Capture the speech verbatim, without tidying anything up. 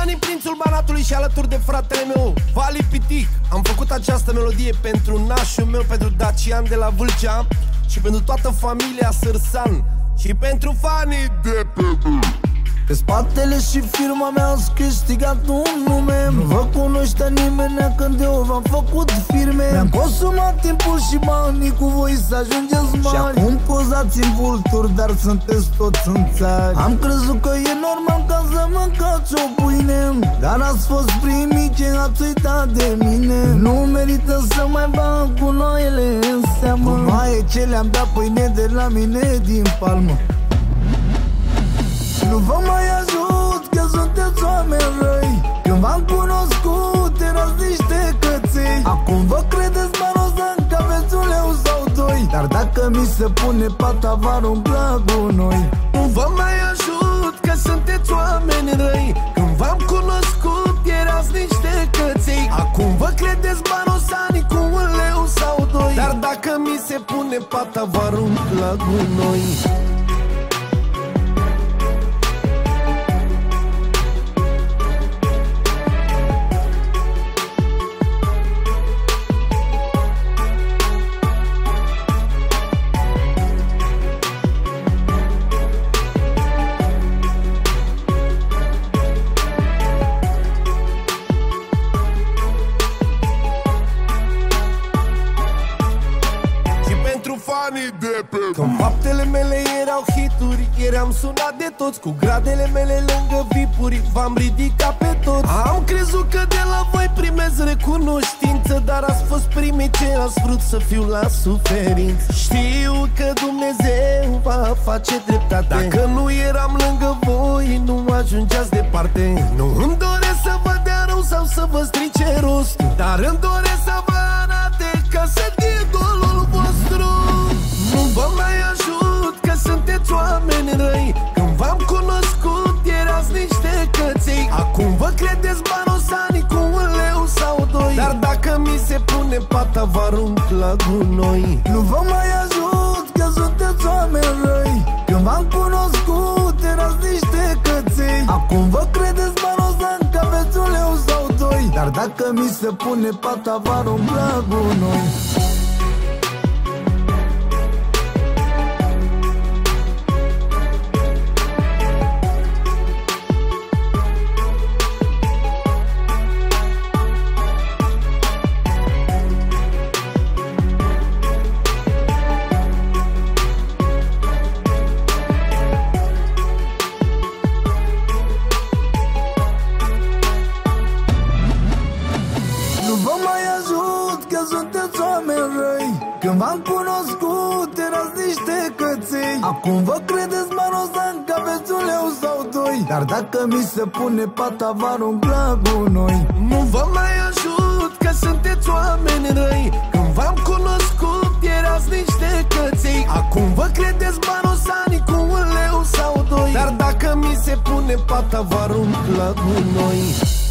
Fani, prințul Banatului și alături de fratele meu Vali Pitic. Am făcut această melodie pentru nașul meu, pentru Dacian de la Vâlcea și pentru toată familia Sârsan și pentru fanii de pe Pe spatele și firma mea ați câștigat un nume. Nu vă cunoștea nimeni când eu v-am făcut firme. Mi-am consumat timpul și banii cu voi să ajungeți mari. Și acum pozați în vulturi, dar sunteți toți în țari. Am crezut că e normal ca să mâncați o pâine, dar ați fost primii ce ați uitat de mine. Nu merită să mai bag cu noiele în seamă, cu noie ce le-am dat pâine de la mine din palmă. Nu vă mai ajut că sunteți oameni răi. Când v-am cunoscut erați niște căței. Acum vă credeți barozan că aveți un leu sau doi, dar dacă mi se pune pata vă arunc la gunoi. Nu vă mai ajut că sunteți oameni răi. Când v-am cunoscut erați niște căței. Acum vă credeți barozani cu un leu sau doi, dar dacă mi se pune pata vă arunc la gunoi. Când faptele mele erau hituri, eram sunat de toți. Cu gradele mele lângă vipuri v-am ridicat pe toți. Am crezut că de la voi primez recunoștință, dar ați fost primii ce ați vrut să fiu la suferință. Știu că Dumnezeu va face dreptate. Dacă nu eram lângă voi, nu ajungeați departe. Nu îmi doresc să vă dea rău sau să vă strice rostul, dar îmi doresc să vă arate că sunt idolul vostru. Nu vă mai ajut că sunteți oameni răi. Când v-am cunoscut erați niște căței. Acum vă credeți barosanii cu un leu sau doi, dar dacă mi se pune pata vă arunc la gunoi. Nu vă mai ajut că sunteți oameni răi. Când v-am cunoscut erați niște căței. Acum vă credeți barosani că aveți un leu sau doi, dar dacă mi se pune pata vă arunc la gunoi. Când v-am cunoscut erați niște căței. Acum vă credeți barozan că aveți un leu sau doi, dar dacă mi se pune pata vă arunc la gunoi. Nu vă mai ajut că sunteți oameni răi. Când v-am cunoscut erați niște căței. Acum vă credeți barozanii cu un leu sau doi, dar dacă mi se pune pata vă arunc la gunoi.